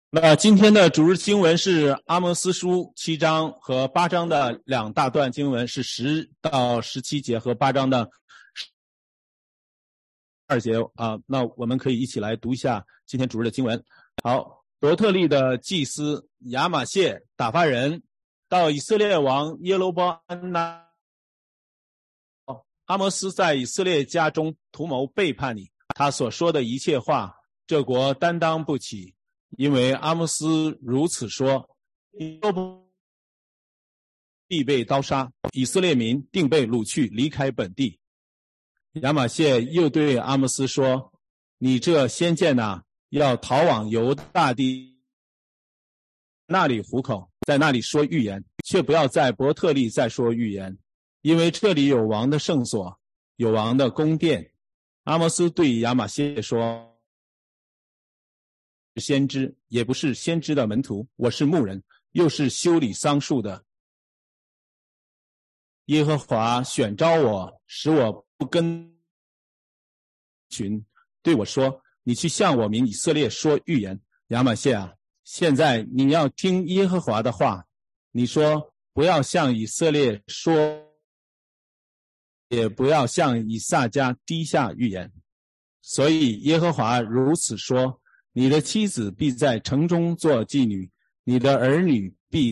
那今天的主日经文是阿摩斯书7章和8章的两大段经文，是10到17节和8章的2节那我们可以一起来读一下今天主日的经文。好，伯特利的祭司亚玛谢打发人到以色列王耶罗波安那，阿摩斯在以色列家中图谋背叛你，他所说的一切话，这国担当不起。因为阿摩斯如此说，必被刀杀，以色列民定被掳去离开本地。亚玛谢又对阿摩斯说，你这先见哪，要逃往犹大地那里糊口，在那里说预言，却不要在伯特利再说预言，因为这里有王的圣所，有王的宫殿。阿摩斯对亚玛谢说，先知也不是先知的门徒，我是牧人，又是修理桑树的。耶和华选召我，使我不跟群，对我说，你去向我民以色列说预言。亚玛谢啊，现在你要听耶和华的话，你说，不要向以色列说，也不要向以撒家低下预言。所以耶和华如此说，你的妻子必在城中做妓女，你的儿女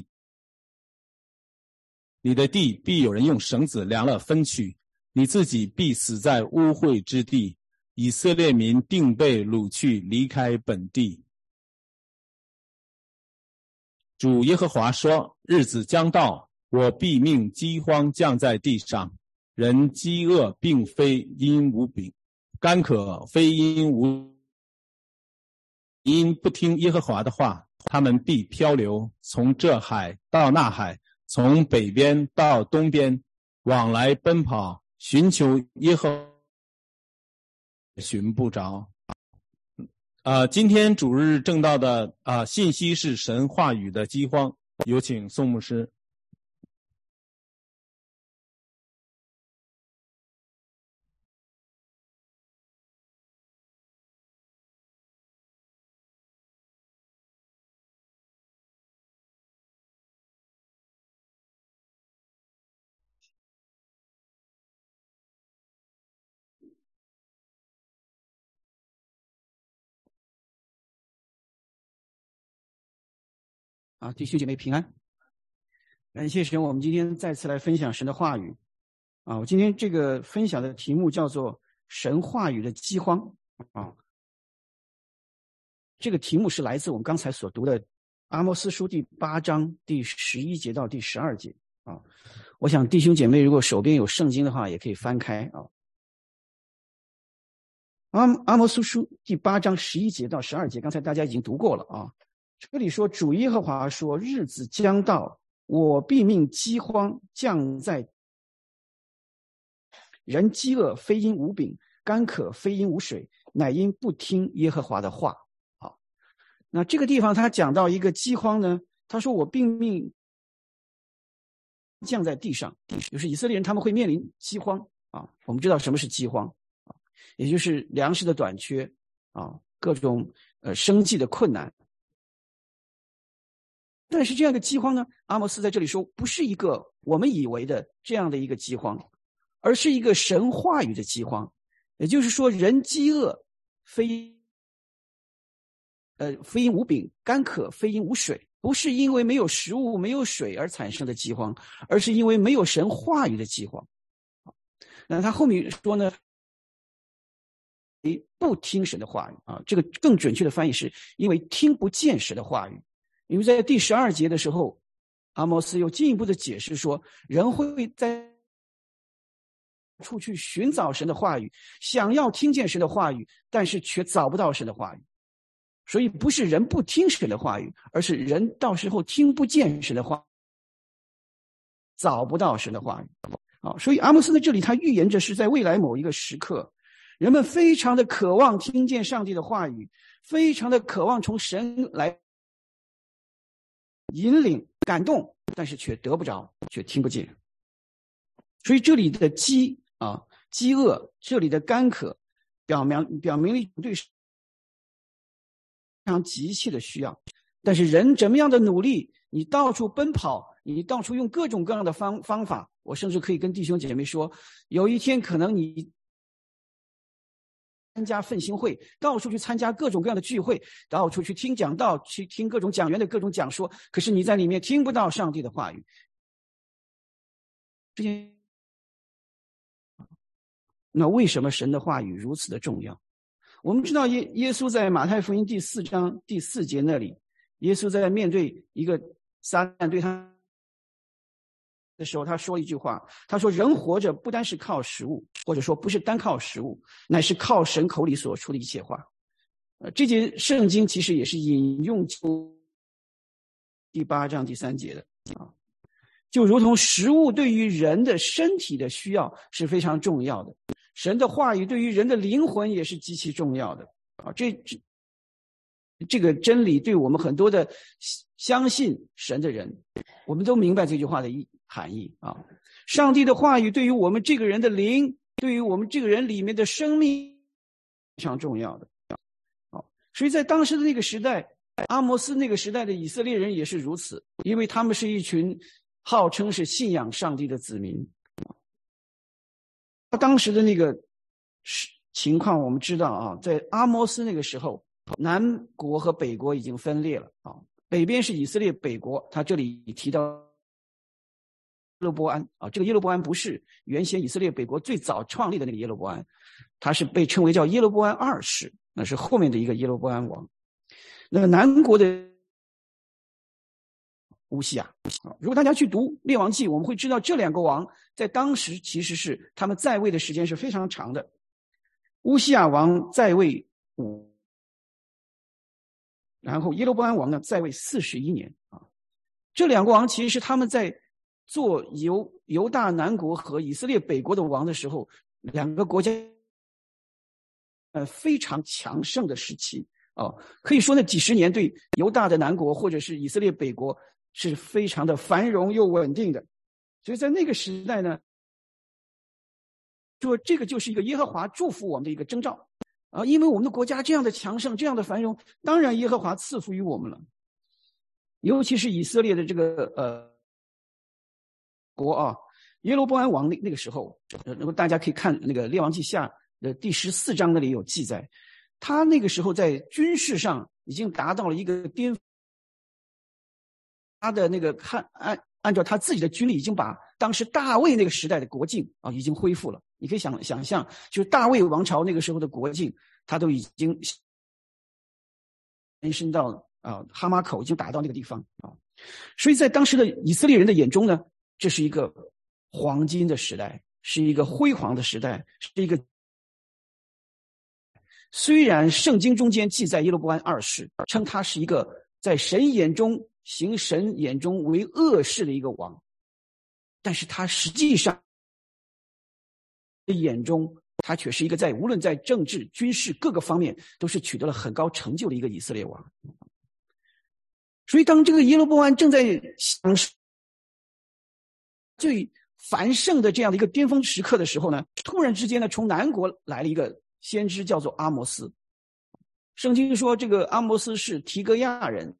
你的地必有人用绳子量了分取，你自己必死在污秽之地，以色列民定被掳去离开本地。主耶和华说，日子将到，我必命饥荒降在地上，人饥饿并非因无饼，干渴非因不听耶和华的话，他们必漂流，从这海到那海，从北边到东边，往来奔跑，寻求耶和华，寻不着。今天主日正道的信息是神话语的饥荒，有请宋牧师。 弟兄姐妹平安，感谢神，我们今天再次来分享神的话语。我今天这个分享的题目叫做神话语的饥荒。这个题目是来自我们刚才所读的阿摩斯书第8章第11节到第12节。我想弟兄姐妹如果手边有圣经的话，也可以翻开。阿摩斯书第8章11节到12节，刚才大家已经读过了这里说，主耶和华说，日子将到，我必命饥荒降在人，饥饿非因无饼，干渴非因无水，乃因不听耶和华的话。那这个地方他讲到一个饥荒呢，他说我必命降在地上，就是以色列人他们会面临饥荒我们知道什么是饥荒也就是粮食的短缺各种生计的困难。但是这样的饥荒呢，阿摩斯在这里说，不是一个我们以为的这样的一个饥荒，而是一个神话语的饥荒。也就是说，人饥饿非因无饼，干渴非因无水，不是因为没有食物没有水而产生的饥荒，而是因为没有神话语的饥荒。那他后面说呢，不听神的话语这个更准确的翻译是因为听不见神的话语。因为在第12节的时候，阿摩斯又进一步的解释说，人会在处去寻找神的话语，想要听见神的话语，但是却找不到神的话语。所以不是人不听神的话语，而是人到时候听不见神的话，找不到神的话语。所以阿摩斯在这里他预言着是在未来某一个时刻，人们非常的渴望听见上帝的话语，非常的渴望从神来引领感动，但是却得不着，却听不见。所以这里的饥饿，这里的干渴，表明了对非常急切的需要。 但是人怎么样的努力，你到处奔跑，你到处用各种各样的方法，我甚至可以跟弟兄姐妹说，有一天可能你参加奋兴会，到处去参加各种各样的聚会，到处去听讲道，去听各种讲员的各种讲说，可是你在里面听不到上帝的话语。那为什么神的话语如此的重要？我们知道耶稣在马太福音第4章第4节那里，耶稣在面对一个撒旦对他的时候，他说了一句话，他说人活着不单是靠食物，或者说不是单靠食物，乃是靠神口里所出的一切话。这节圣经其实也是引用第8章第3节的啊，就如同食物对于人的身体的需要是非常重要的，神的话语对于人的灵魂也是极其重要的啊。这个真理对我们很多的相信神的人，我们都明白这句话的含义啊。上帝的话语对于我们这个人的灵，对于我们这个人里面的生命非常重要的啊。所以在当时的那个时代，阿摩斯那个时代的以色列人也是如此，因为他们是一群号称是信仰上帝的子民。当时的那个情况我们知道啊，在阿摩斯那个时候，南国和北国已经分裂了啊。北边是以色列北国，他这里提到耶罗波安啊，这个耶罗波安不是原先以色列北国最早创立的那个耶罗波安，他是被称为叫耶罗波安2世，那是后面的一个耶罗波安王。那个南国的乌西亚，如果大家去读列王记，我们会知道这2个王在当时其实是他们在位的时间是非常长的。乌西亚王在位5，然后耶罗波安王呢在位41年啊。这2个王其实是他们在做犹大南国和以色列北国的王的时候，2个国家非常强盛的时期啊，可以说那几十年对犹大的南国或者是以色列北国是非常的繁荣又稳定的。所以在那个时代呢，说这个就是一个耶和华祝福我们的一个征兆啊，因为我们的国家这样的强盛，这样的繁荣，当然耶和华赐福于我们了。尤其是以色列的这个国啊，耶罗波安王那个时候，大家可以看那个列王记下的第14章那里有记载，他那个时候在军事上已经达到了一个巅峰，他的那个按照他自己的军力，已经把当时大卫那个时代的国境啊已经恢复了。你可以想象，就是大卫王朝那个时候的国境，他都已经延伸到哈马口，已经打到那个地方啊。所以在当时的以色列人的眼中呢，这是一个黄金的时代，是一个辉煌的时代，是一个。虽然圣经中间记载耶罗波安2世，称他是一个在神眼中行神眼中为恶事的一个王，但是他实际上眼中，他却是一个无论在政治、军事各个方面都是取得了很高成就的一个以色列王。所以当这个耶罗波安正在享受最繁盛的这样的一个巅峰时刻的时候呢，突然之间呢，从南国来了一个先知，叫做阿摩斯。圣经说这个阿摩斯是提格亚人，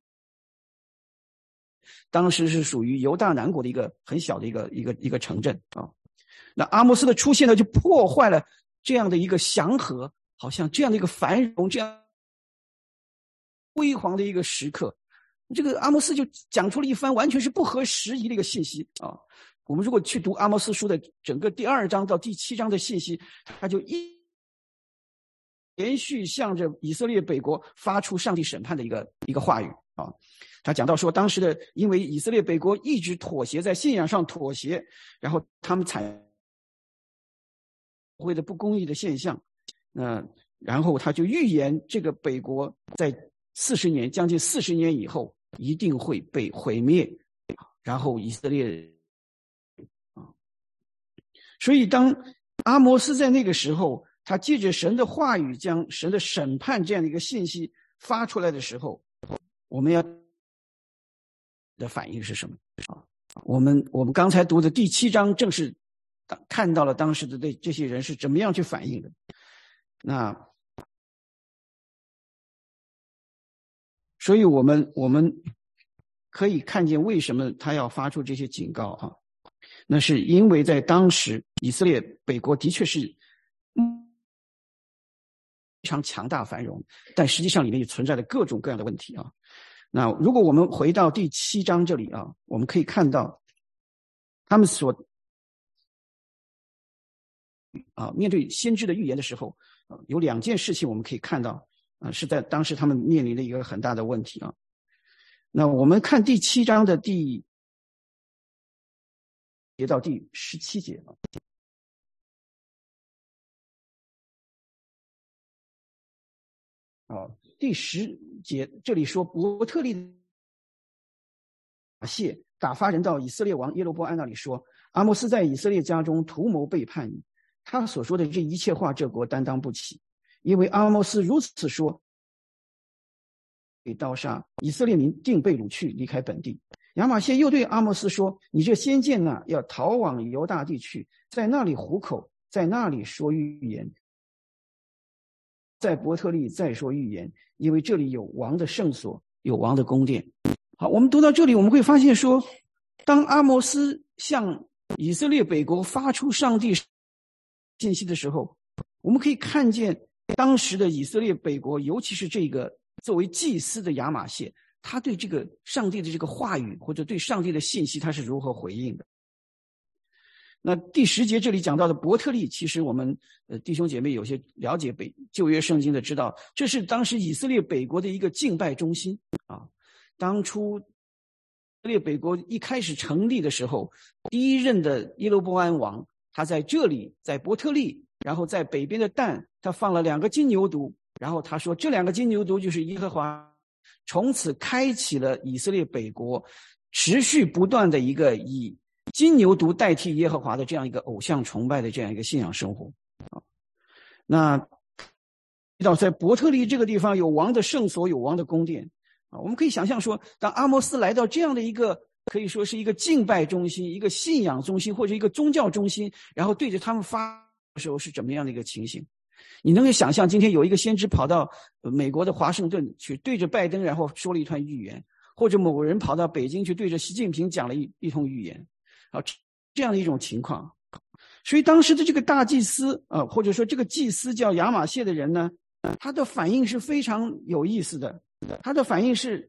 当时是属于犹大南国的一个很小的一个城镇啊。那阿摩斯的出现呢，就破坏了这样的一个祥和，好像这样的一个繁荣，这样辉煌的一个时刻。这个阿摩斯就讲出了一番完全是不合时宜的一个信息啊。我们如果去读阿摩斯书的整个第2章到第7章的信息，他就连续向着以色列北国发出上帝审判的一个话语啊。他讲到说，当时的因为以色列北国一直妥协，在信仰上妥协，然后他们会的不公义的现象，然后他就预言这个北国在将近40年以后一定会被毁灭，然后以色列所以当阿摩斯在那个时候，他借着神的话语将神的审判这样的一个信息发出来的时候，我们要的反应是什么啊？我们刚才读的第7章正是看到了当时的这些人是怎么样去反应的。 所以我们可以看见为什么他要发出这些警告啊？那是因为在当时以色列北国的确是非常强大繁荣，但实际上里面也存在着各种各样的问题啊。那如果我们回到第7章这里啊，我们可以看到他们面对先知的预言的时候，有2件事情我们可以看到是在当时他们面临的一个很大的问题啊。那我们看第7章的第节到第17节第10节这里说伯特利谢打发人到以色列王耶罗波安那里说，阿摩斯在以色列家中图谋背叛你，他所说的这一切话这国担当不起，因为阿摩斯如此说，被刀杀，以色列民定被掳去离开本地。亚玛谢又对阿摩斯说，你这先见呢，要逃往犹大地去，在那里糊口，在那里说预言，在伯特利再说预言，因为这里有王的圣所，有王的宫殿。好，我们读到这里，我们会发现说，当阿摩斯向以色列北国发出上帝信息的时候，我们可以看见当时的以色列北国，尤其是这个作为祭司的亚玛谢，他对这个上帝的这个话语或者对上帝的信息他是如何回应的。那第10节这里讲到的伯特利，其实我们弟兄姐妹有些了解旧约圣经的知道，这是当时以色列北国的一个敬拜中心啊。当初以色列北国一开始成立的时候，第一任的耶罗波安王，他在这里，在伯特利，然后在北边的但，他放了2个金牛犊，然后他说这2个金牛犊就是耶和华，从此开启了以色列北国持续不断的一个以金牛犊代替耶和华的这样一个偶像崇拜的这样一个信仰生活。那到在伯特利这个地方有王的圣所，有王的宫殿啊，我们可以想象说，当阿摩斯来到这样的一个可以说是一个敬拜中心，一个信仰中心，或者一个宗教中心，然后对着他们发的时候是怎么样的一个情形？你能够想象今天有一个先知跑到美国的华盛顿去对着拜登然后说了一段预言，或者某人跑到北京去对着习近平讲了一通预言啊，这样的一种情况。所以当时的这个大祭司或者说这个祭司叫亚玛谢的人呢，他的反应是非常有意思的。他的反应是，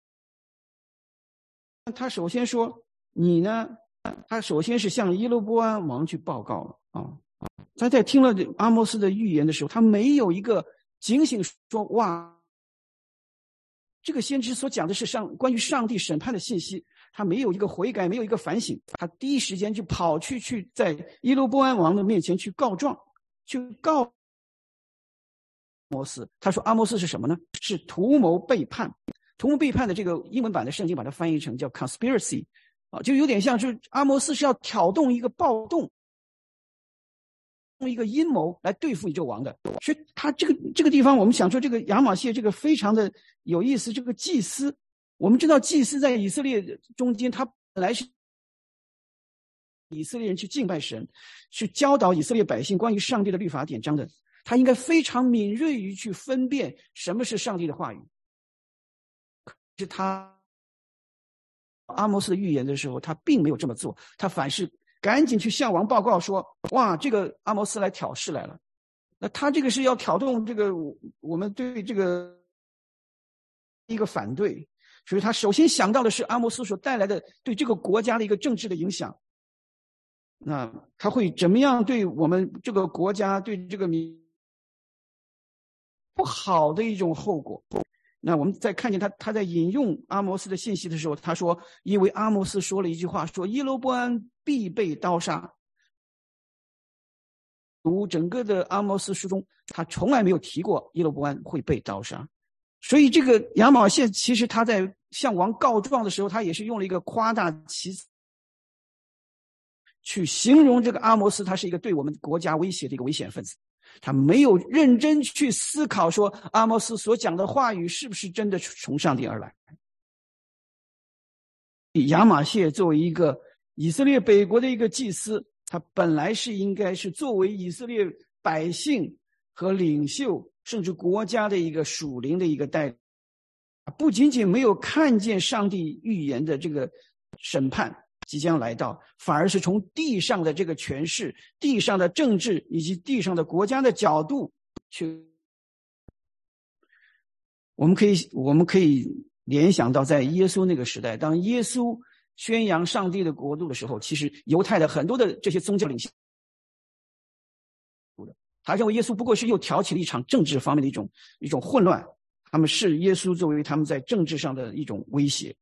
他首先说你呢，他首先是向耶罗波安王去报告了啊。他在听了阿摩斯的预言的时候，他没有一个警醒说，哇，这个先知所讲的是关于上帝审判的信息，他没有一个悔改，没有一个反省，他第一时间就跑去在耶罗波安王的面前去告状，去告阿摩斯。他说阿摩斯是什么呢？是图谋背叛。图谋背叛的这个英文版的圣经把它翻译成叫 conspiracy 就有点像是阿摩斯是要挑动一个暴动，用一个阴谋来对付你这王的。所以他这个地方我们想说，这个亚玛谢这个非常的有意思。这个祭司，我们知道祭司在以色列中间，他本来是以色列人去敬拜神，去教导以色列百姓关于上帝的律法典章的，他应该非常敏锐于去分辨什么是上帝的话语。是他阿摩斯的预言的时候，他并没有这么做，他反是赶紧去向王报告说，哇，这个阿摩斯来挑事来了。那他这个是要挑动这个我们对这个一个反对，所以他首先想到的是阿摩斯所带来的对这个国家的一个政治的影响。那他会怎么样对我们这个国家，对这个民不好的一种后果。那我们在看见他在引用阿摩斯的信息的时候，他说，因为阿摩斯说了一句话，说耶罗波安必被刀杀。读整个的阿摩斯书中，他从来没有提过耶罗波安会被刀杀。所以这个亚玛谢其实他在向王告状的时候，他也是用了一个夸大其词去形容这个阿摩斯，他是一个对我们国家威胁的一个危险分子。他没有认真去思考说阿摩斯所讲的话语是不是真的从上帝而来。亚玛谢作为一个以色列北国的一个祭司，他本来是应该是作为以色列百姓和领袖甚至国家的一个属灵的一个代理， 不仅仅没有看见上帝预言的这个审判即将来到，反而是从地上的这个权势、地上的政治以及地上的国家的角度去，我们可以联想到在耶稣那个时代，当耶稣宣扬上帝的国度的时候，其实犹太的很多的这些宗教领袖，他认为耶稣不过是又挑起了一场政治方面的一种混乱，他们视耶稣作为他们在政治上的一种威胁。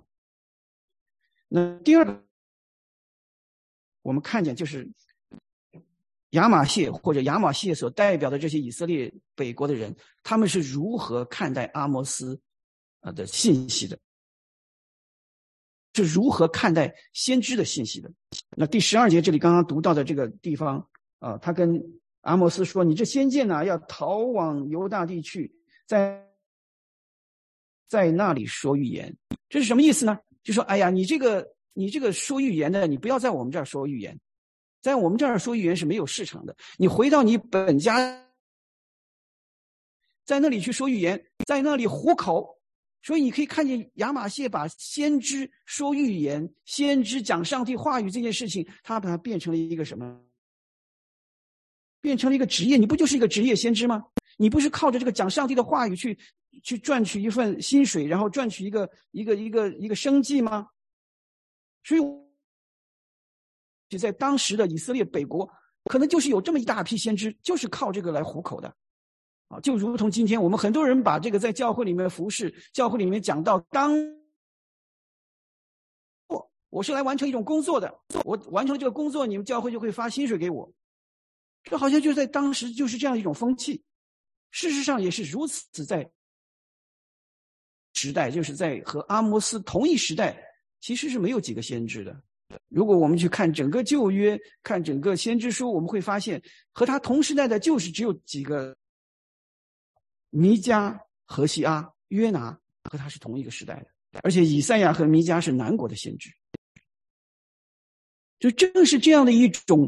那第二个我们看见就是亚玛谢或者亚玛谢所代表的这些以色列北国的人，他们是如何看待阿摩斯的信息的，是如何看待先知的信息的。那第12节这里刚刚读到的这个地方他跟阿摩斯说，你这先见要逃往犹大地去，在那里说预言。这是什么意思呢？就说哎呀，你这个说预言的，你不要在我们这儿说预言，在我们这儿说预言是没有市场的，你回到你本家，在那里去说预言，在那里糊口。所以你可以看见亚玛谢把先知说预言、先知讲上帝话语这件事情，他把它变成了一个什么？变成了一个职业。你不就是一个职业先知吗？你不是靠着这个讲上帝的话语去赚取一份薪水，然后赚取一个生计吗？所以在当时的以色列北国，可能就是有这么一大批先知，就是靠这个来糊口的。就如同今天我们很多人把这个在教会里面服侍，教会里面讲到，我是来完成一种工作的，我完成这个工作，你们教会就会发薪水给我。这好像就在当时就是这样一种风气。事实上也是如此，在时代，就是在和阿摩斯同一时代，其实是没有几个先知的。如果我们去看整个旧约，看整个先知书，我们会发现和他同时代的就是只有几个，弥迦、何西阿、约拿和他是同一个时代的，而且以赛亚和弥迦是南国的先知。就正是这样的一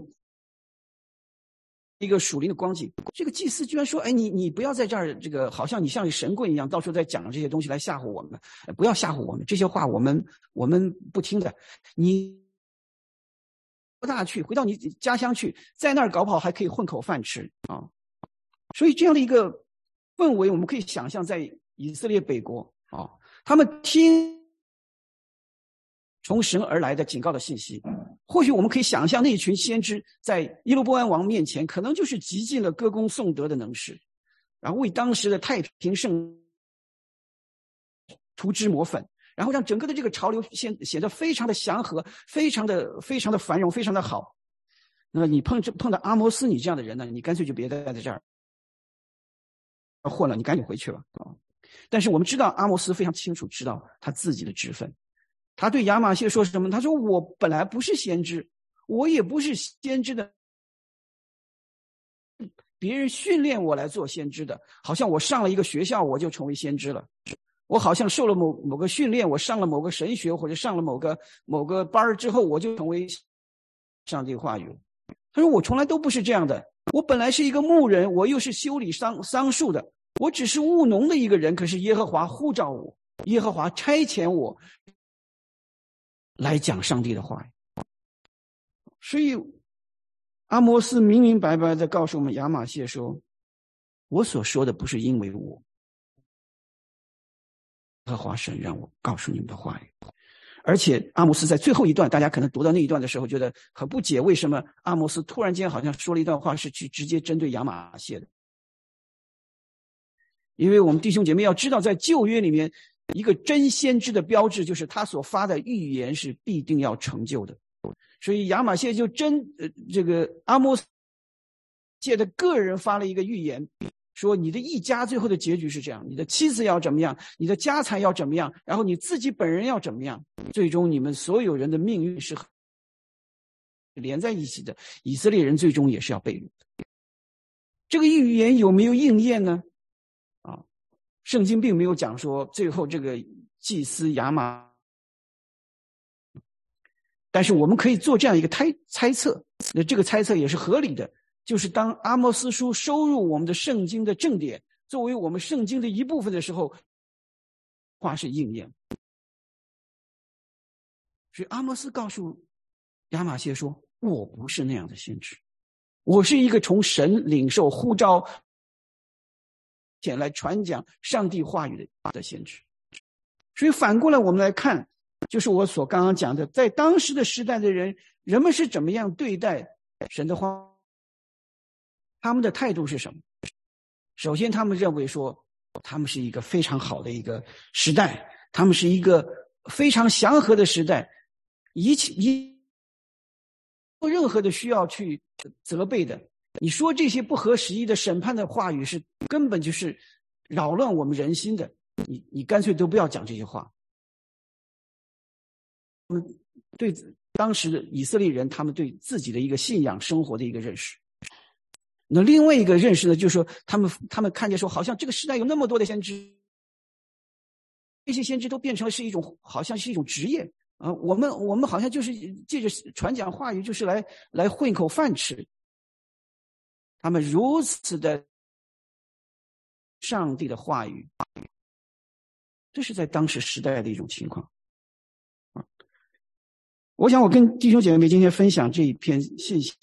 个属灵的光景，这个祭司居然说：“哎，你不要在这儿，这个好像你像神棍一样，到处在讲这些东西来吓唬我们，不要吓唬我们，这些话我们不听的。你不大去，回到你家乡去，在那儿搞不好还可以混口饭吃啊。”所以这样的一个氛围，我们可以想象，在以色列北国他们听从神而来的警告的信息。或许我们可以想象，那一群先知在耶罗波安王面前，可能就是极尽了歌功颂德的能事，然后为当时的太平盛涂脂抹粉，然后让整个的这个潮流显得非常的祥和，非常的繁荣，非常的好。那么你碰到阿摩斯你这样的人呢，你干脆就别待在这儿混了，你赶紧回去吧。但是我们知道阿摩斯非常清楚知道他自己的职分。他对亚玛谢说什么？他说：“我本来不是先知，我也不是先知的，别人训练我来做先知的，好像我上了一个学校我就成为先知了，我好像受了某个训练，我上了某个神学或者上了某个班之后，我就成为上帝话语了。”他说：“我从来都不是这样的，我本来是一个牧人，我又是修理桑树的，我只是务农的一个人，可是耶和华呼召我，耶和华差遣我来讲上帝的话语。”所以阿摩斯明明白白的告诉我们亚玛谢说：“我所说的不是因为我，耶和华神让我告诉你们的话语。”而且阿摩斯在最后一段，大家可能读到那一段的时候觉得很不解，为什么阿摩斯突然间好像说了一段话是去直接针对亚玛谢的。因为我们弟兄姐妹要知道，在旧约里面，一个真先知的标志就是他所发的预言是必定要成就的。所以亚玛谢就这个阿摩斯借的个人发了一个预言，说你的一家最后的结局是这样，你的妻子要怎么样，你的家财要怎么样，然后你自己本人要怎么样，最终你们所有人的命运是连在一起的，以色列人最终也是要被掳的。这个预言有没有应验呢？圣经并没有讲说最后这个祭司亚玛，但是我们可以做这样一个猜测，那这个猜测也是合理的，就是当阿摩斯书收入我们的圣经的正典，作为我们圣经的一部分的时候， 话是应验。所以阿摩斯告诉亚玛谢说，我不是那样的先知，我是一个从神领受呼召前来传讲上帝话语的先知。所以反过来我们来看，就是我所刚刚讲的，在当时的时代的人们是怎么样对待神的话，他们的态度是什么？首先他们认为说他们是一个非常好的一个时代，他们是一个非常祥和的时代，任何的需要去责备的，你说这些不合时宜的审判的话语是根本就是扰乱我们人心的，你干脆都不要讲这些话。对当时的以色列人，他们对自己的一个信仰生活的一个认识。那另外一个认识呢，就是说他们看见说，好像这个时代有那么多的先知，这些先知都变成了是一种，好像是一种职业啊。我们好像就是借着传讲话语，就是来混口饭吃。他们如此的上帝的话语，这是在当时时代的一种情况啊。我想我跟弟兄姐妹今天分享这一篇信息，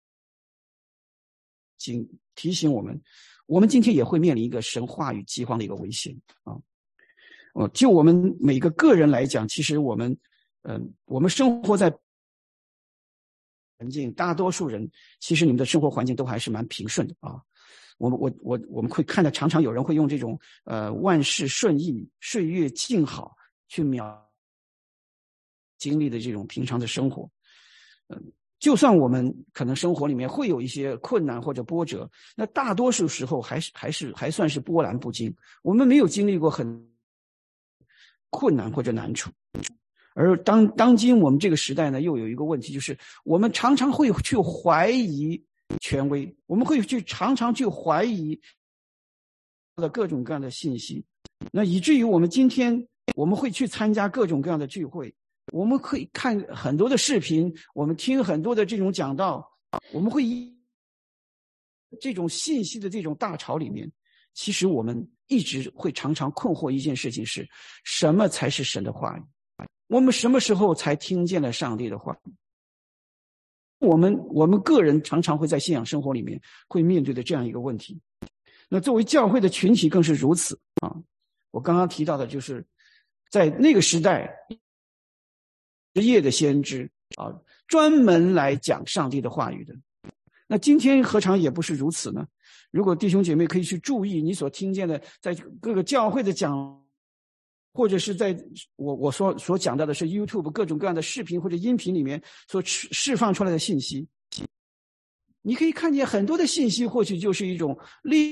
请提醒我们今天也会面临一个神话语饥荒的一个危险啊。就我们每个个人来讲，其实我们生活在环境，大多数人其实你们的生活环境都还是蛮平顺的啊。我们会看到，常常有人会用这种万事顺意、岁月静好去描经历的这种平常的生活。就算我们可能生活里面会有一些困难或者波折，那大多数时候还算是波澜不惊，我们没有经历过很困难或者难处。而当今我们这个时代呢，又有一个问题，就是我们常常会去怀疑权威，我们会常常去怀疑的各种各样的信息，那以至于我们今天我们会去参加各种各样的聚会，我们可以看很多的视频，我们听很多的这种讲道，我们会这种信息的这种大潮里面，其实我们一直会常常困惑一件事情，是什么才是神的话语？我们什么时候才听见了上帝的话？我们个人常常会在信仰生活里面会面对的这样一个问题。那作为教会的群体更是如此啊。我刚刚提到的就是在那个时代，职业的先知啊，专门来讲上帝的话语的。那今天何尝也不是如此呢？如果弟兄姐妹可以去注意你所听见的，在各个教会的讲，或者是在我所讲到的是 YouTube 各种各样的视频或者音频里面所释放出来的信息，你可以看见很多的信息，或许就是一种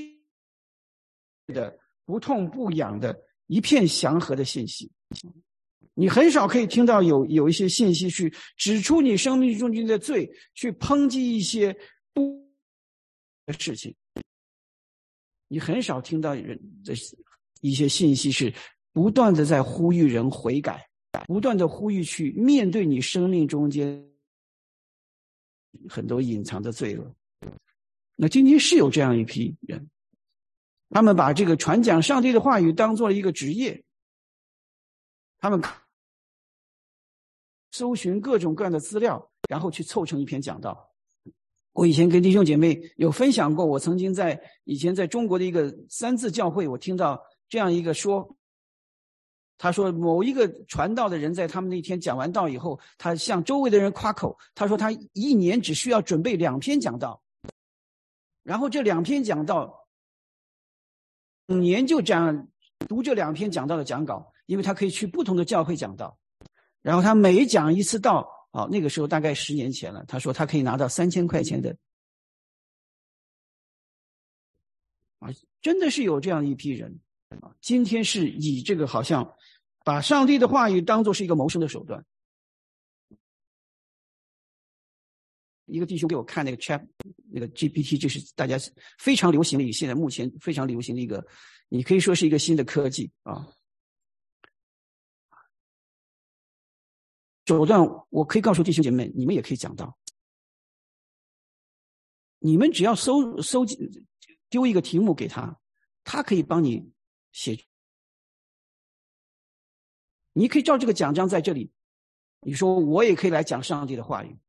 的不痛不痒的一片祥和的信息。你很少可以听到有一些信息去指出你生命中间的罪，去抨击一些不的事情。你很少听到人的一些信息是不断的在呼吁人悔改，不断的呼吁去面对你生命中间很多隐藏的罪恶。那今天是有这样一批人，他们把这个传讲上帝的话语当做了一个职业，他们搜寻各种各样的资料，然后去凑成一篇讲道。我以前跟弟兄姐妹有分享过，我曾经以前在中国的一个三字教会，我听到这样一个说，他说某一个传道的人在他们那天讲完道以后，他向周围的人夸口，他说他一年只需要准备2篇讲道，然后这2篇讲道5年就读这2篇讲道的讲稿，因为他可以去不同的教会讲道，然后他每讲一次道，那个时候大概10年前了，他说他可以拿到3000块钱的真的是有这样一批人今天是以这个好像把上帝的话语当作是一个谋生的手段。一个弟兄给我看那个 GPT， 这是大家非常流行的，现在目前非常流行的一个，你可以说是一个新的科技手段。我可以告诉弟兄姐妹，你们也可以讲到，你们只要搜集丢一个题目给他，他可以帮你写你可以照这个讲章在这里，你说我也可以来讲上帝的话语。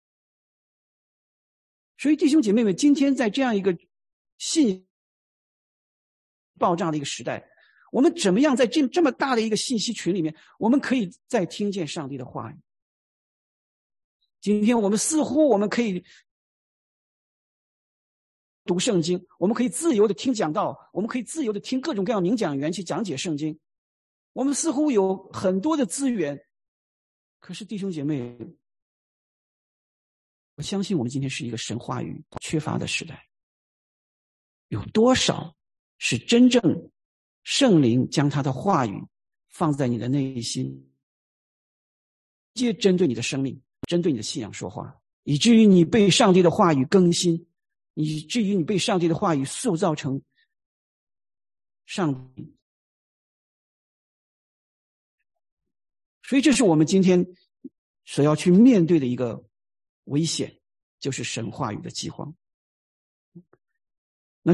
所以弟兄姐妹们，今天在这样一个信爆炸的一个时代，我们怎么样在这么大的一个信息群里面，我们可以再听见上帝的话语？今天我们似乎我们可以读圣经，我们可以自由的听讲道，我们可以自由的听各种各样名讲员去讲解圣经，我们似乎有很多的资源。可是弟兄姐妹，我相信我们今天是一个神话语缺乏的时代。有多少是真正圣灵将他的话语放在你的内心，直接针对你的生命，针对你的信仰说话，以至于你被上帝的话语更新，以至于你被上帝的话语塑造成上帝。所以这是我们今天所要去面对的一个危险，就是神话语的饥荒。那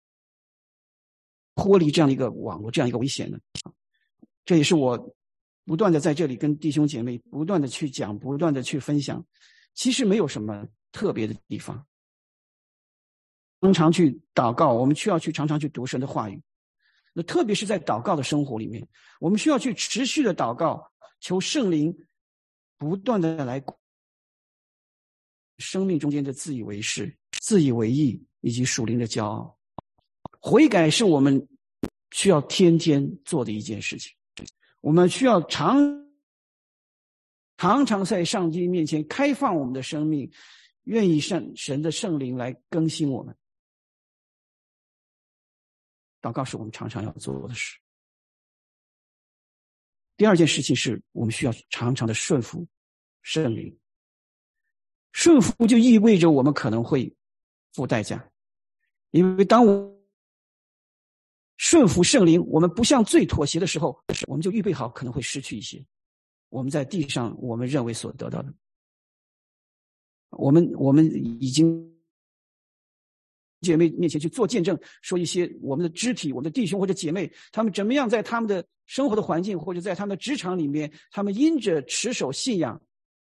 脱离这样的一个网络，这样一个危险呢？这也是我不断的在这里跟弟兄姐妹不断的去讲，不断的去分享，其实没有什么特别的地方。常常去祷告，我们需要去常常去读神的话语。那特别是在祷告的生活里面，我们需要去持续的祷告，求圣灵不断的来生命中间的自以为是、自以为意以及属灵的骄傲。悔改是我们需要天天做的一件事情，我们需要常常在上帝面前开放我们的生命，愿意神的圣灵来更新我们。祷告是我们常常要做的事。第二件事情是我们需要常常的顺服圣灵。顺服就意味着我们可能会付代价，因为当我顺服圣灵，我们不向罪妥协的时候，我们就预备好可能会失去一些我们在地上我们认为所得到的。我们已经姐妹面前去做见证，说一些我们的肢体，我们的弟兄或者姐妹，他们怎么样在他们的生活的环境或者在他们的职场里面，他们因着持守信仰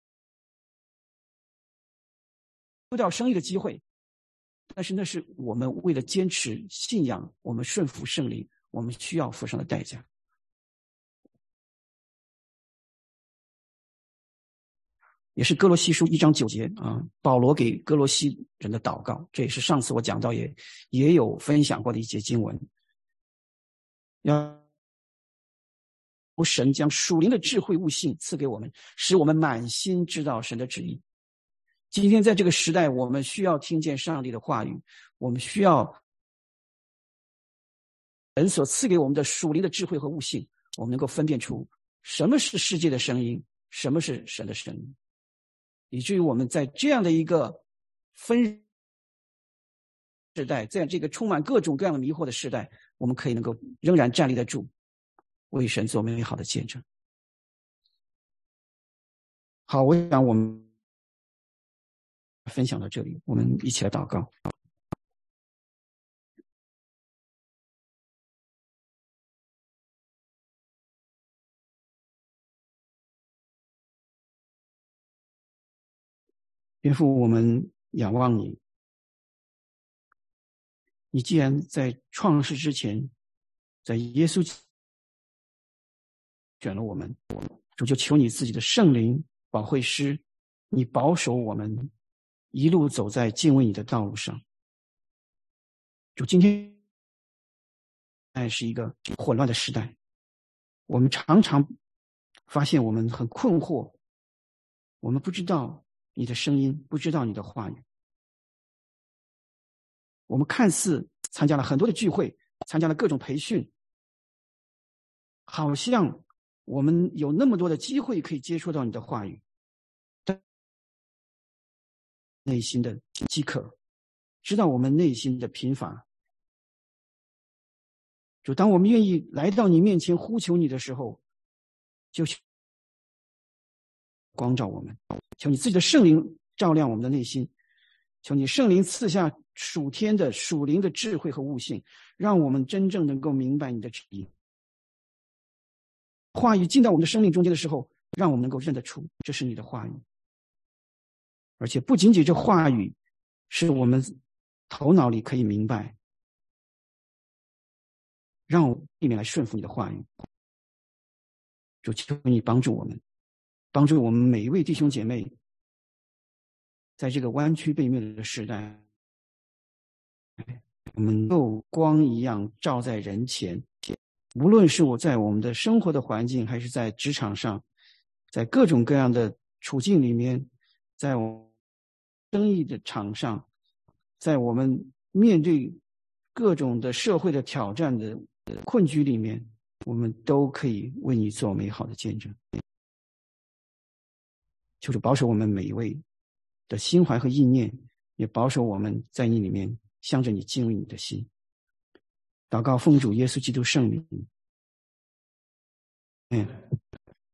得到生意的机会，但是那是我们为了坚持信仰，我们顺服圣灵，我们需要付上的代价。也是哥罗西书1章9节啊，保罗给哥罗西人的祷告，这也是上次我讲到也有分享过的一节经文。要神将属灵的智慧悟性赐给我们，使我们满心知道神的旨意。今天在这个时代，我们需要听见上帝的话语，我们需要神所赐给我们的属灵的智慧和悟性，我们能够分辨出什么是世界的声音，什么是神的声音，以至于我们在这样的一个分时代，在这个充满各种各样的迷惑的时代，我们可以能够仍然站立得住，为神做美好的见证。好，我想我们分享到这里，我们一起来祷告。天父，我们仰望你，你既然在创世之前，在耶稣选了我们，主就求你自己的圣灵保惠师，你保守我们一路走在敬畏你的道路上。主，今天是一个混乱的时代，我们常常发现我们很困惑，我们不知道你的声音，不知道你的话语。我们看似参加了很多的聚会，参加了各种培训，好像我们有那么多的机会可以接触到你的话语，但内心的饥渴，知道我们内心的贫乏。主，当我们愿意来到你面前呼求你的时候，就光照我们，求你自己的圣灵照亮我们的内心，求你圣灵赐下属天的属灵的智慧和悟性，让我们真正能够明白你的旨意。 话语进到我们的生命中间的时候，让我们能够认得出这是你的话语。而且不仅仅这话语是我们头脑里可以明白，让我避免来顺服你的话语。主，求你帮助我们，帮助我们每一位弟兄姐妹，在这个弯曲背面的时代，我们能够光一样照在人前。无论是我在我们的生活的环境，还是在职场上，在各种各样的处境里面，在我们生意的场上，在我们面对各种的社会的挑战的困局里面，我们都可以为你做美好的见证。求主保守我们每一位的心怀和意念，也保守我们在你里面向着你进入你的心。祷告奉主耶稣基督圣名。